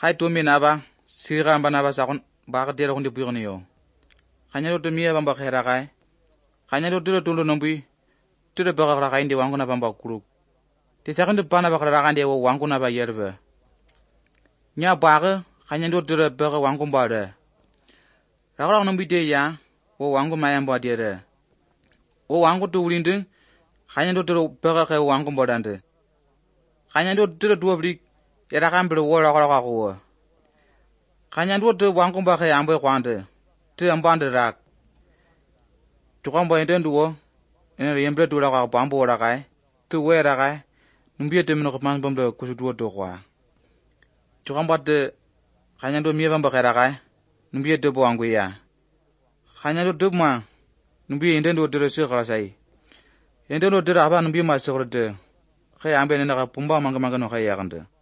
Khai tu mi na ba sira ba na ba sa kon ba ka dira kon di buyo niyo. Kanya do mi ba ba khera kai. Kanya do tu nombi. Tu de ba ka kai ndi wangu na ba ba kuru. Ti sa kan de ba na ba ka kan de wangu na ba yerbe. Nya ba ka kanya do tu de ba ka wangu ba de. Ra ka nombi de ya wo wangu ma yan ba de de. Wo wangu tu ulinding kanya do tu ba ka wangu ba dande. Kanya do tu de bri era kan bre wo ra ka ko. Kanya do tu wangu ba ka ambe kwande. Tu ambande rak. Chukam ba enten duo. Ene yembre tu ra ka bambo ra kai. Tu we ra kai. Numbi te mino man bam de ku duo do kwa. Chukam ba de kanya do mi bam ba ra kai. Numbi te bo wangu ya. Kanya do tu ma. Numbi enten do de se kala sai. Enten do de ra ba numbi ma se ko de. Khay ambe ne na ka pumba manga no khay ya kan de.